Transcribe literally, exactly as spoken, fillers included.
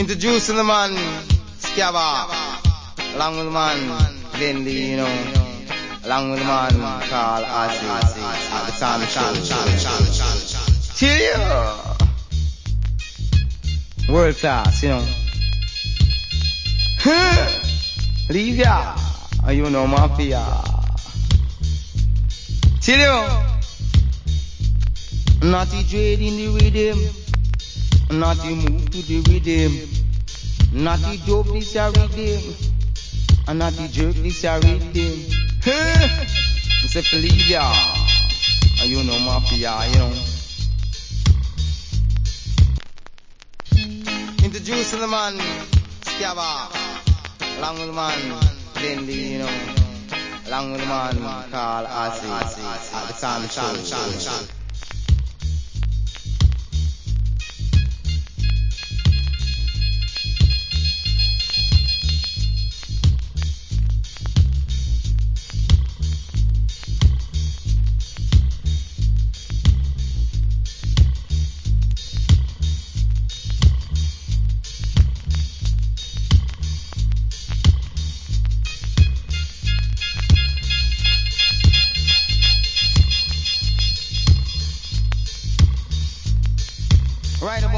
Introducing the man, Scabba, along with the man, Glenn Lee, you know, along with the man, Carl Ozzy, at the time show. Till you, world class, you know. Leave ya, you know, mafia. Till you, naughty dread in the rhythm. Naughty move to the rhythm. Naughty dope this a rhythm. And naughty jerk this a rhythm. I say Felicia, and you know mafia, you know. Introducing the man, Scabba, along with the man, Glenn Lee, you know, along with the man, Carl Ozzy, at the time show.